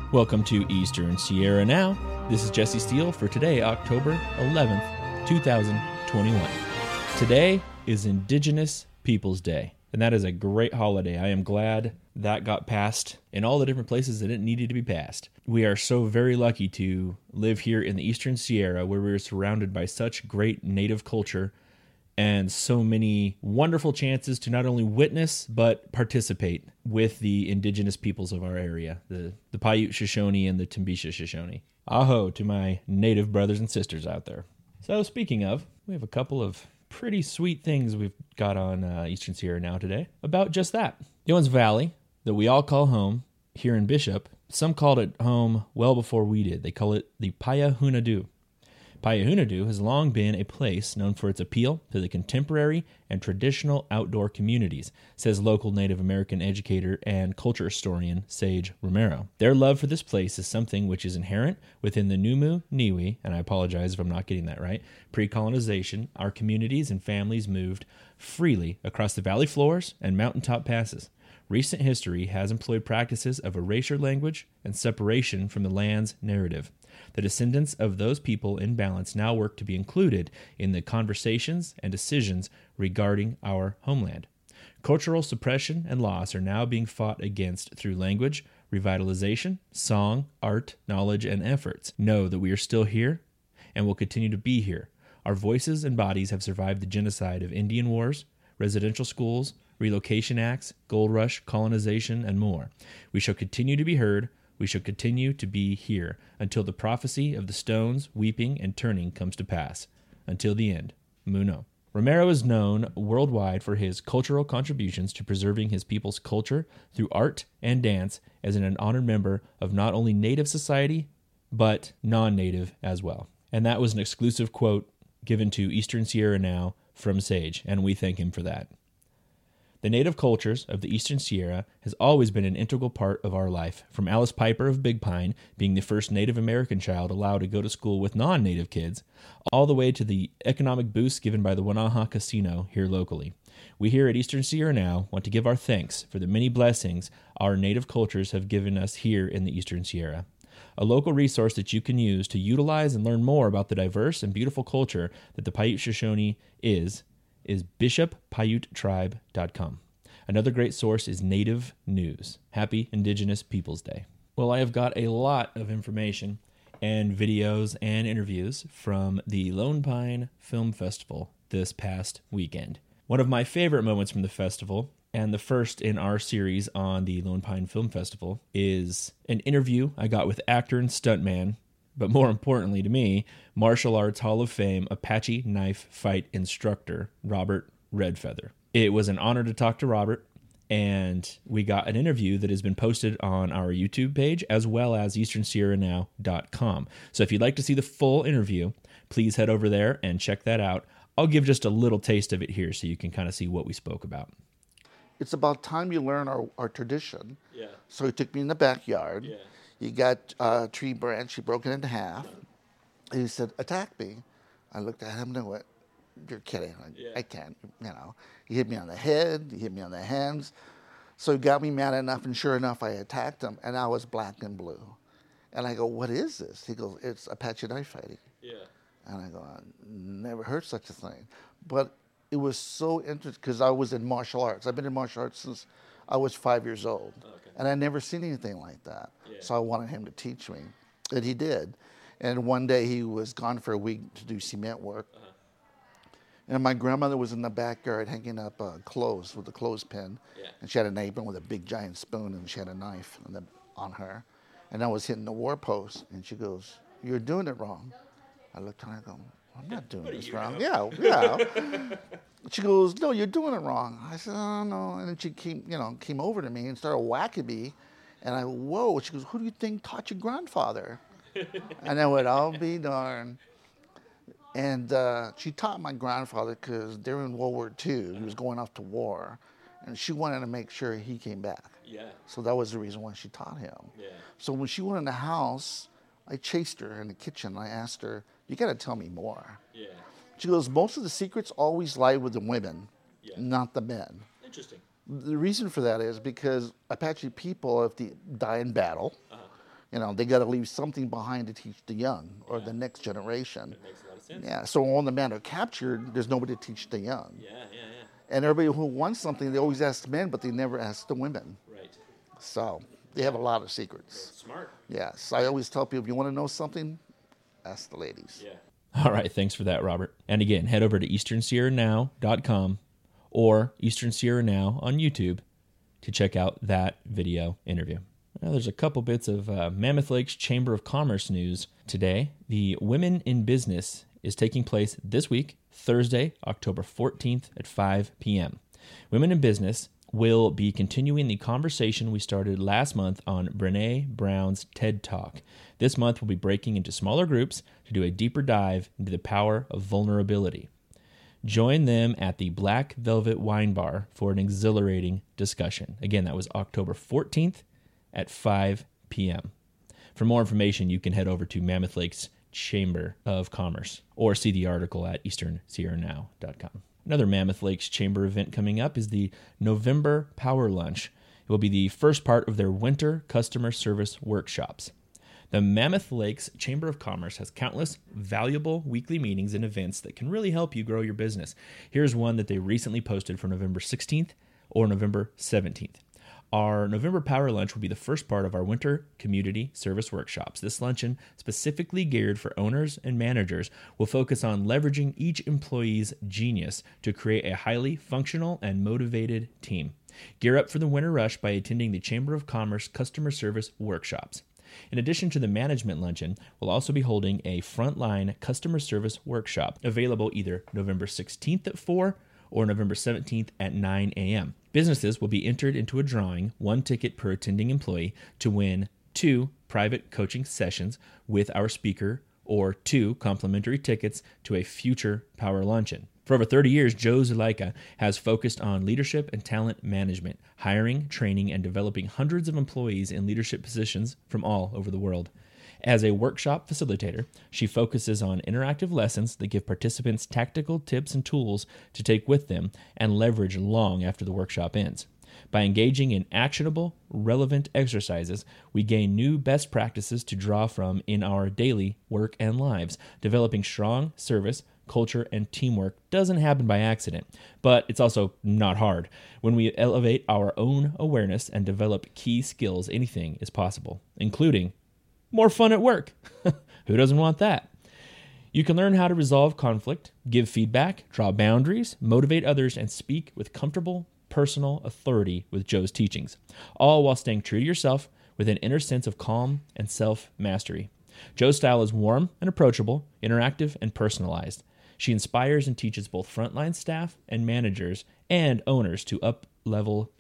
Welcome to Eastern Sierra Now. This is Jesse Steele for today, October 11th, 2021. Today is Indigenous Peoples Day, and that is a great holiday. I am glad that got passed in all the different places that it needed to be passed. We are so very lucky to live here in the Eastern Sierra, where we are surrounded by such great native culture and so many wonderful chances to not only witness, but participate with the indigenous peoples of our area, the Paiute Shoshone and the Timbisha Shoshone. Aho to my native brothers and sisters out there. So speaking of, we have a couple of pretty sweet things we've got on Eastern Sierra Now today about just that. The Owens Valley, that we all call home here in Bishop, some called it home well before we did. They call it the Payahunadu. Payahunadu has long been a place known for its appeal to the contemporary and traditional outdoor communities, says local Native American educator and culture historian Sage Romero. Their love for this place is something which is inherent within the Numu Niwi, and I apologize if I'm not getting that right. Pre-colonization, our communities and families moved freely across the valley floors and mountaintop passes. Recent history has employed practices of erasure language and separation from the land's narrative. The descendants of those people in balance now work to be included in the conversations and decisions regarding our homeland. Cultural suppression and loss are now being fought against through language, revitalization, song, art, knowledge, and efforts. Know that we are still here and will continue to be here. Our voices and bodies have survived the genocide of Indian wars, residential schools, relocation acts, gold rush, colonization, and more. We shall continue to be heard. We shall continue to be here until the prophecy of the stones weeping and turning comes to pass. Until the end. Muno. Romero is known worldwide for his cultural contributions to preserving his people's culture through art and dance as an honored member of not only Native society, but non-Native as well. And that was an exclusive quote given to Eastern Sierra Now from Sage, and we thank him for that. The native cultures of the Eastern Sierra has always been an integral part of our life, from Alice Piper of Big Pine being the first Native American child allowed to go to school with non-Native kids, all the way to the economic boost given by the Wanaha Casino here locally. We here at Eastern Sierra Now want to give our thanks for the many blessings our native cultures have given us here in the Eastern Sierra. A local resource that you can use to utilize and learn more about the diverse and beautiful culture that the Paiute Shoshone is bishoppaiutetribe.com. Another great source is Native News. Happy Indigenous Peoples Day. Well, I have got a lot of information and videos and interviews from the Lone Pine Film Festival this past weekend. One of my favorite moments from the festival, and the first in our series on the Lone Pine Film Festival, is an interview I got with actor and stuntman, but more importantly to me, Martial Arts Hall of Fame Apache knife fight instructor, Robert Redfeather. It was an honor to talk to Robert, and we got an interview that has been posted on our YouTube page as well as easternsierranow.com. So if you'd like to see the full interview, please head over there and check that out. I'll give just a little taste of it here so you can kind of see what we spoke about. It's about time you learn our tradition. Yeah. So he took me in the backyard. Yeah. He got a tree branch, he broke it into half. And he said, attack me. I looked at him and went, you're kidding. I can't, He hit me on the head, he hit me on the hands. So he got me mad enough, and sure enough, I attacked him, and I was black and blue. And I go, what is this? He goes, it's Apache knife fighting. Yeah. And I go, I never heard such a thing. But it was so interesting, because I was in martial arts. I've been in martial arts since I was 5 years old. Okay. And I'd never seen anything like that. Yeah. So I wanted him to teach me. And he did. And one day he was gone for a week to do cement work. Uh-huh. And my grandmother was in the backyard hanging up clothes with a clothespin. Yeah. And she had an apron with a big giant spoon, and she had a knife on her. And I was hitting the war post. And she goes, you're doing it wrong. I looked at her and I go, I'm not doing this wrong. Yeah. She goes, no, you're doing it wrong. I said, oh, no. And then she came over to me and started whacking me. And I, whoa. She goes, who do you think taught your grandfather? And I went, I'll be darned. And she taught my grandfather because during World War II, he was going off to war. And she wanted to make sure he came back. Yeah. So that was the reason why she taught him. Yeah. So when she went in the house, I chased her in the kitchen. I asked her, you got to tell me more. Yeah. She goes, most of the secrets always lie with the women, not the men. Interesting. The reason for that is because Apache people, if they die in battle, They got to leave something behind to teach the young or the next generation. That makes a lot of sense. Yeah. So when the men are captured, there's nobody to teach the young. Yeah. And everybody who wants something, they always ask the men, but they never ask the women. Right. So they have a lot of secrets. Smart. Yes. I always tell people, if you want to know something, ask the ladies. Yeah. All right. Thanks for that, Robert. And again, head over to EasternSierraNow.com or Eastern Sierra Now on YouTube to check out that video interview. Now, there's a couple bits of Mammoth Lakes Chamber of Commerce news today. The Women in Business is taking place this week, Thursday, October 14th at 5 p.m. Women in Business will be continuing the conversation we started last month on Brené Brown's TED Talk. This month, we'll be breaking into smaller groups to do a deeper dive into the power of vulnerability. Join them at the Black Velvet Wine Bar for an exhilarating discussion. Again, that was October 14th at 5 p.m. For more information, you can head over to Mammoth Lakes Chamber of Commerce or see the article at easternsierranow.com. Another Mammoth Lakes Chamber event coming up is the November Power Lunch. It will be the first part of their winter customer service workshops. The Mammoth Lakes Chamber of Commerce has countless valuable weekly meetings and events that can really help you grow your business. Here's one that they recently posted for November 16th or November 17th. Our November Power Lunch will be the first part of our winter community service workshops. This luncheon, specifically geared for owners and managers, will focus on leveraging each employee's genius to create a highly functional and motivated team. Gear up for the winter rush by attending the Chamber of Commerce customer service workshops. In addition to the management luncheon, we'll also be holding a frontline customer service workshop available either November 16th at 4 or November 17th at 9 a.m. Businesses will be entered into a drawing, 1 ticket per attending employee, to win 2 private coaching sessions with our speaker or 2 complimentary tickets to a future Power Luncheon. For over 30 years, Joe Zuleika has focused on leadership and talent management, hiring, training, and developing hundreds of employees in leadership positions from all over the world. As a workshop facilitator, she focuses on interactive lessons that give participants tactical tips and tools to take with them and leverage long after the workshop ends. By engaging in actionable, relevant exercises, we gain new best practices to draw from in our daily work and lives. Developing strong service, culture, and teamwork doesn't happen by accident, but it's also not hard. When we elevate our own awareness and develop key skills, anything is possible, including more fun at work. Who doesn't want that? You can learn how to resolve conflict, give feedback, draw boundaries, motivate others, and speak with comfortable personal authority with Joe's teachings, all while staying true to yourself with an inner sense of calm and self-mastery. Joe's style is warm and approachable, interactive and personalized. She inspires and teaches both frontline staff and managers and owners to up-level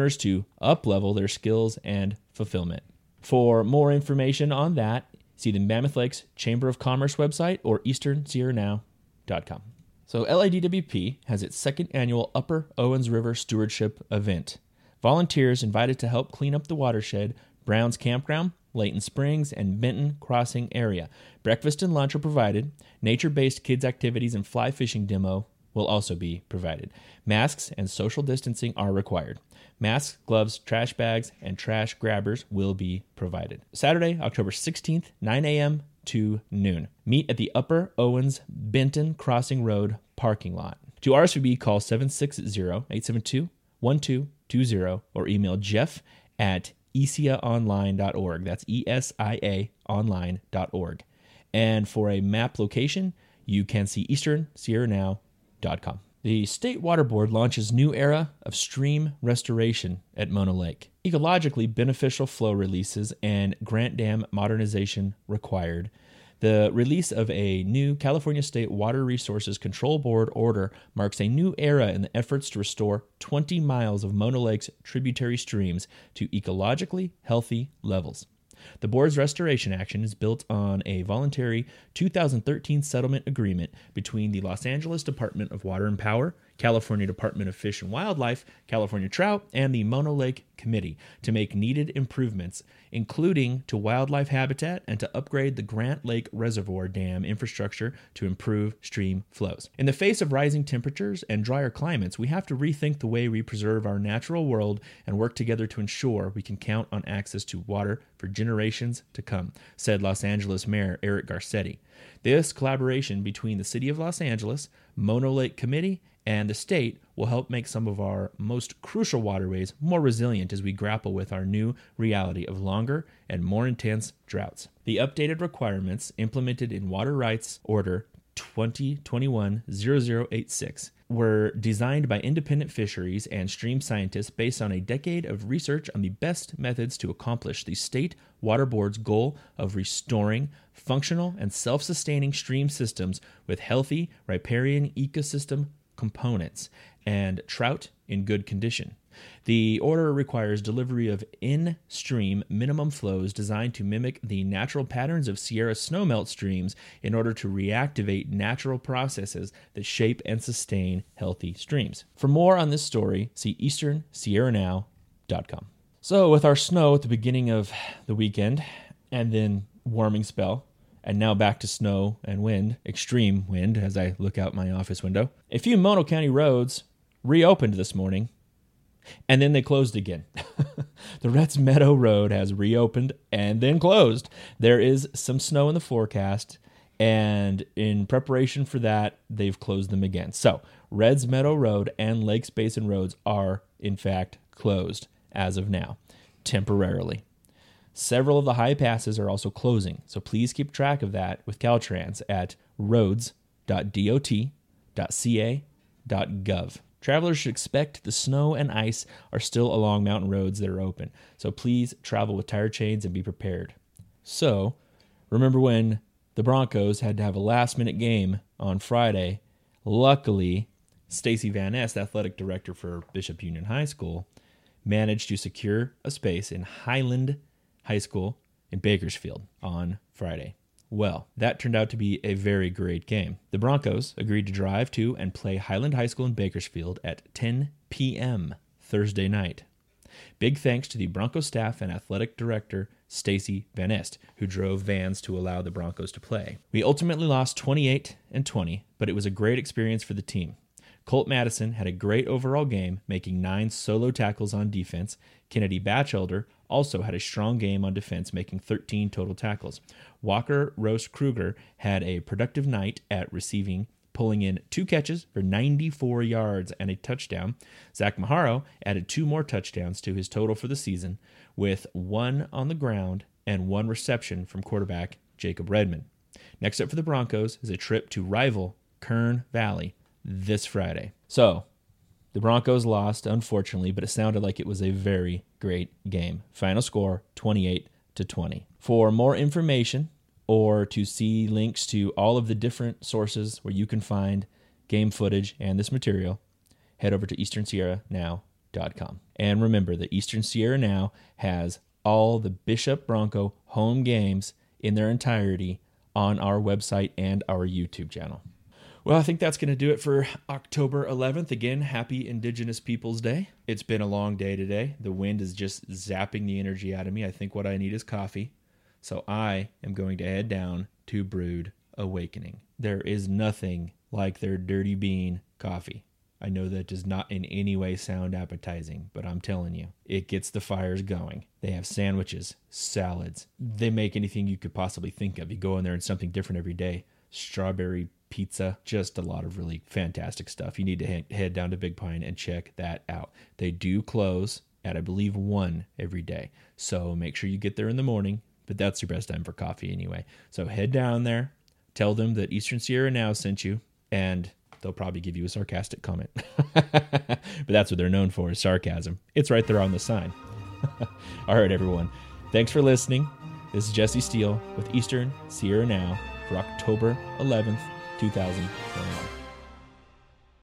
their skills and fulfillment. For more information on that, see the Mammoth Lakes Chamber of Commerce website or easternsierranow.com. So LIDWP has its second annual Upper Owens River Stewardship event. Volunteers invited to help clean up the watershed, Browns Campground, Layton Springs, and Benton Crossing area. Breakfast and lunch are provided. Nature-based kids activities and fly fishing demo will also be provided. Masks and social distancing are required. Masks, gloves, trash bags, and trash grabbers will be provided. Saturday, October 16th, 9 a.m. to noon. Meet at the Upper Owens Benton Crossing Road parking lot. To RSVP, call 760-872-1220 or email jeff@esiaonline.org. That's ESIA online.org. And for a map location, you can see easternsierranow.com. The State Water Board launches new era of stream restoration at Mono Lake. Ecologically beneficial flow releases and Grant Dam modernization required. The release of a new California State Water Resources Control Board order marks a new era in the efforts to restore 20 miles of Mono Lake's tributary streams to ecologically healthy levels. The board's restoration action is built on a voluntary 2013 settlement agreement between the Los Angeles Department of Water and Power, California Department of Fish and Wildlife, California Trout, and the Mono Lake Committee to make needed improvements, including to wildlife habitat and to upgrade the Grant Lake Reservoir Dam infrastructure to improve stream flows. In the face of rising temperatures and drier climates, we have to rethink the way we preserve our natural world and work together to ensure we can count on access to water for generations to come, said Los Angeles Mayor Eric Garcetti. This collaboration between the City of Los Angeles, Mono Lake Committee, and the state will help make some of our most crucial waterways more resilient as we grapple with our new reality of longer and more intense droughts. The updated requirements implemented in Water Rights Order 2021-0086 were designed by independent fisheries and stream scientists based on a decade of research on the best methods to accomplish the State Water Board's goal of restoring functional and self-sustaining stream systems with healthy riparian ecosystem components and trout in good condition. The order requires delivery of in-stream minimum flows designed to mimic the natural patterns of Sierra snowmelt streams in order to reactivate natural processes that shape and sustain healthy streams. For more on this story, see easternsierranow.com. So with our snow at the beginning of the weekend and then warming spell, and now back to snow and wind, extreme wind as I look out my office window, a few Mono County roads reopened this morning, and then they closed again. The Retz Meadow Road has reopened and then closed. There is some snow in the forecast, and in preparation for that, they've closed them again. So, Retz Meadow Road and Lakes Basin roads are, in fact, closed as of now, temporarily. Several of the high passes are also closing, so please keep track of that with Caltrans at roads.dot.ca.gov. Travelers should expect the snow and ice are still along mountain roads that are open, so please travel with tire chains and be prepared. So, remember when the Broncos had to have a last-minute game on Friday? Luckily, Stacy Van Ness, athletic director for Bishop Union High School, managed to secure a space in Highland High School in Bakersfield on Friday. Well, that turned out to be a very great game. The Broncos agreed to drive to and play Highland High School in Bakersfield at 10 p.m. Thursday night. Big thanks to the Broncos staff and athletic director Stacy Van Ness, who drove vans to allow the Broncos to play. We ultimately lost 28-20, but it was a great experience for the team. Colt Madison had a great overall game, making 9 solo tackles on defense. Kennedy Batchelder also had a strong game on defense, making 13 total tackles. Walker Rose Kruger had a productive night at receiving, pulling in 2 catches for 94 yards and a touchdown. Zach Maharo added 2 more touchdowns to his total for the season, with 1 on the ground and 1 reception from quarterback Jacob Redmond. Next up for the Broncos is a trip to rival Kern Valley this Friday. So, the Broncos lost, unfortunately, but it sounded like it was a very great game. Final score, 28-20. For more information or to see links to all of the different sources where you can find game footage and this material, head over to easternsierranow.com. And remember that Eastern Sierra Now has all the Bishop Bronco home games in their entirety on our website and our YouTube channel. Well, I think that's going to do it for October 11th. Again, happy Indigenous Peoples Day. It's been a long day today. The wind is just zapping the energy out of me. I think what I need is coffee. So I am going to head down to Brewed Awakening. There is nothing like their Dirty Bean coffee. I know that does not in any way sound appetizing, but I'm telling you, it gets the fires going. They have sandwiches, salads. They make anything you could possibly think of. You go in there and something different every day. Strawberry pizza, just a lot of really fantastic stuff. You need to head down to Big Pine and check that out. They do close at, I believe, 1 every day. So make sure you get there in the morning, but that's your best time for coffee anyway. So head down there, tell them that Eastern Sierra Now sent you, and they'll probably give you a sarcastic comment. But that's what they're known for, is sarcasm. It's right there on the sign. All right, everyone. Thanks for listening. This is Jesse Steele with Eastern Sierra Now for October 11th, 2021.